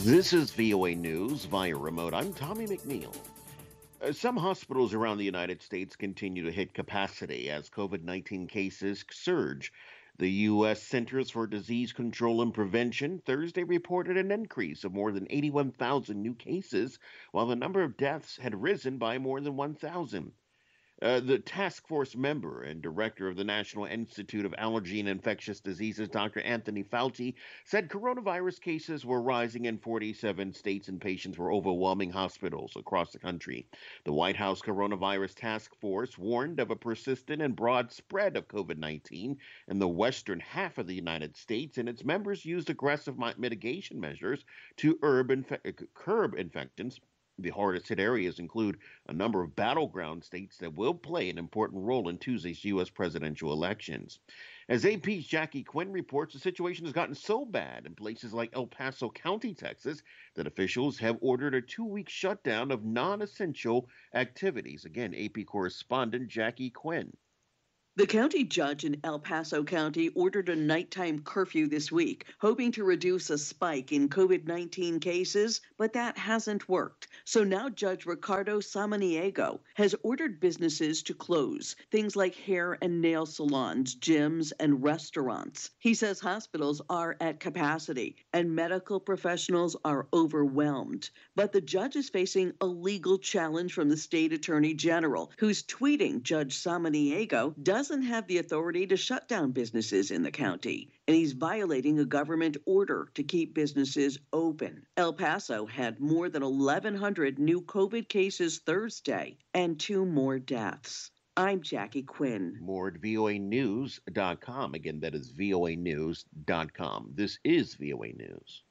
This is VOA News via remote. I'm Tommy McNeil. Some hospitals around the United States continue to hit capacity as COVID 19 cases surge. The U.S. Centers for Disease Control and Prevention Thursday reported an increase of more than 81,000 new cases, while the number of deaths had risen by more than 1,000. The task force member and director of the National Institute of Allergy and Infectious Diseases, Dr. Anthony Fauci, said coronavirus cases were rising in 47 states and patients were overwhelming hospitals across the country. The White House Coronavirus Task Force warned of a persistent and broad spread of COVID 19 in the western half of the United States, and its members used aggressive mitigation measures to curb infections. The hardest hit areas include a number of battleground states that will play an important role in Tuesday's U.S. presidential elections. As AP's Jackie Quinn reports, the situation has gotten so bad in places like El Paso County, Texas, that officials have ordered a 2 week shutdown of non essential activities. Again, AP correspondent Jackie Quinn. The county judge in El Paso County ordered a nighttime curfew this week, hoping to reduce a spike in COVID 19 cases, but that hasn't worked. So now Judge Ricardo Samaniego has ordered businesses to close, things like hair and nail salons, gyms, and restaurants. He says hospitals are at capacity and medical professionals are overwhelmed. But the judge is facing a legal challenge from the state attorney general, who's tweeting Judge Samaniego doesn't have the authority to shut down businesses in the county, and he's violating a government order to keep businesses open. El Paso had more than 1,100 new COVID cases Thursday and 2 more deaths. I'm Jackie Quinn. More at voanews.com. Again, that is voanews.com. This is VOA News.